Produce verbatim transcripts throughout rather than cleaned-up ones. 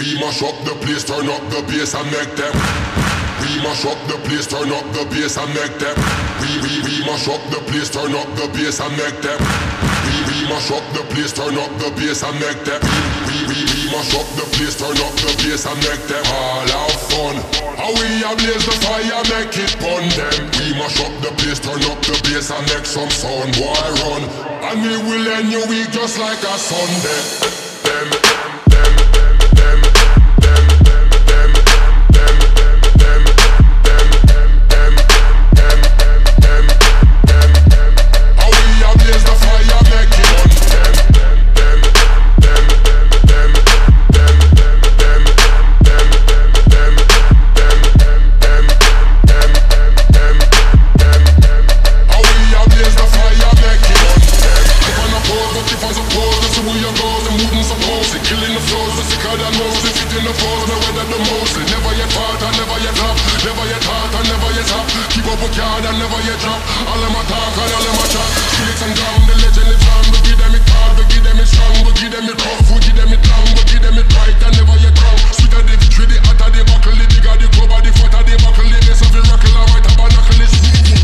We mash up the place, turn up the bass and make them. We mash up the place, turn up the bass and make them. We we we mash up the place, turn up the bass and make them. We we mash up the place, turn up the bass and make them. We we we mash up the place, turn up the bass and make them all have fun. How we a blaze the fire, make it burn them. We mash up the place, turn up the bass and make some sound, boy run. And we will end your week just like a Sunday. Them. Killing the flows, the sicker than most. If it in the flows, the weather the most. Never yet fought and never yet flop. Never yet hot and never yet top. Keep up with card and never yet drop. All them a talk and all them a chat. Felix and Drum, the legend lives on. We give them it hard, we give them it strong. We give them it rough, we give them it long. We give them it right and never yet wrong. Sweeter the victory, the hotter the buckle. The bigger the club, the fatter the buckle. The best of the rockle, I might have a knuckle. It's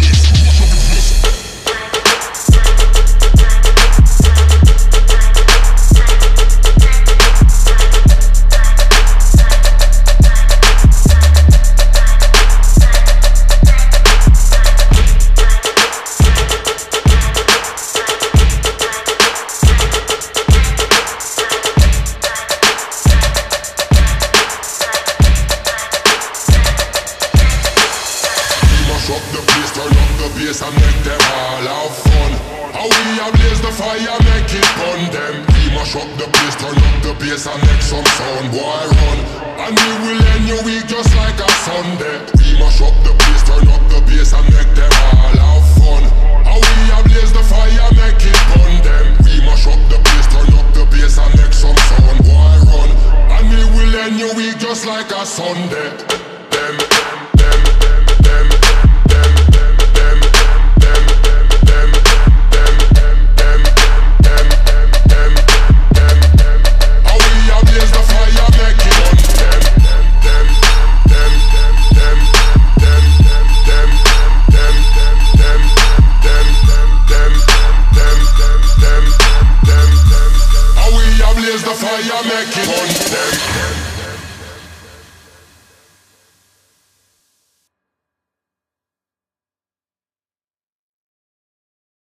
up the place, turn up the bass and make them all have fun. How we a blaze the fire, make it burn them. We mash up the place, turn up the bass and make some sound, boy run. And we will end your week just like a Sunday. We mash up the place, turn up the bass and make them all have fun. How we a blaze the fire, make it burn them. We mash up the place, turn up the bass and make some sound, boy run. And we will end your week just like a Sunday. Them. The fire make it burn them.